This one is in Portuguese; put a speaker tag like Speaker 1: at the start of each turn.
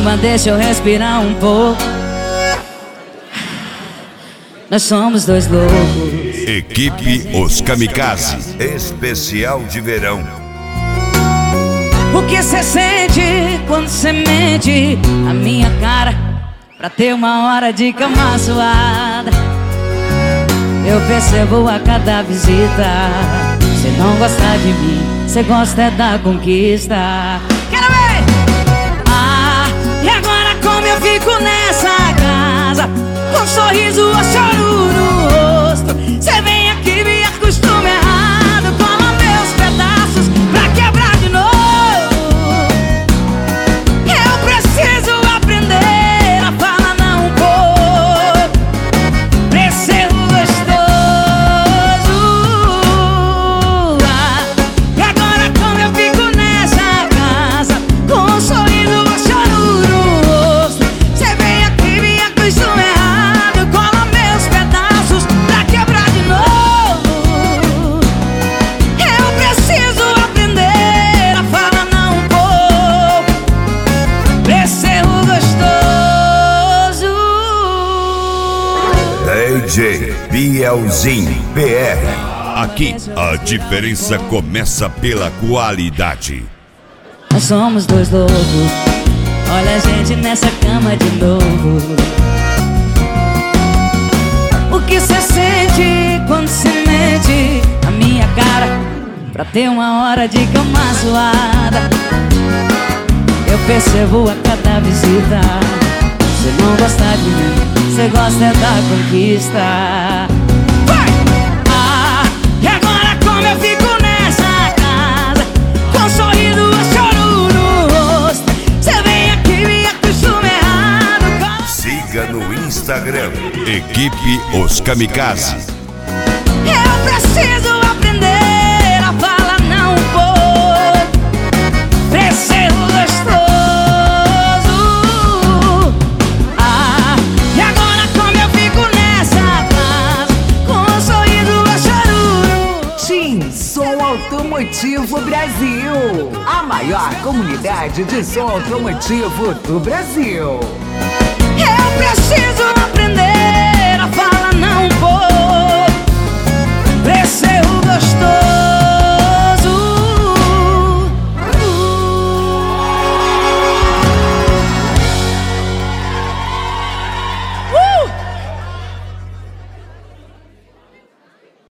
Speaker 1: Calma, deixa eu respirar um pouco. Nós somos dois loucos.
Speaker 2: Equipe Os Kamikaze, especial de verão.
Speaker 1: O que cê sente quando cê mente a minha cara pra ter uma hora de cama suada? Eu percebo a cada visita. Cê não gosta de mim, cê gosta é da conquista. Quero ver! Ah, e agora como eu fico nessa casa, com um sorriso ou choro no rosto? Cê vem aqui, me acostuma errado, cola meus pedaços pra quebrar de novo. Eu preciso aprender a falar não um pouco, pra ser gostoso. Ah, e agora como eu fico nessa casa, com um sorriso ou choro no rosto? Cê vem aqui, me acostuma errado, cola meus pedaços pra quebrar de novo. Eu preciso aprender a falar não um pouco, pra ser gostoso.
Speaker 2: DJ Bielzinho PR. Aqui a diferença começa pela qualidade.
Speaker 1: Nós somos dois loucos, olha a gente nessa cama de novo. O que cê sente quando cê mente a minha cara pra ter uma hora de cama suada? Eu percebo a cada visita. Cê não gosta de mim, cê gosta é da conquista. Vai! Ah, e agora como eu fico nessa casa, com um sorriso ou choro no rosto? Cê vem aqui, me acostuma errado.
Speaker 2: Siga no Instagram, Equipe Os Kamikaze.
Speaker 1: Eu preciso aprender a falar não um pouco, pra ser gostoso. Ah, e agora como eu fico nessa casa, com um sorriso ou choro?
Speaker 3: TIM Som Automotivo Brasil, a maior comunidade de som automotivo do Brasil.
Speaker 1: Eu preciso aprender a falar não um pouco,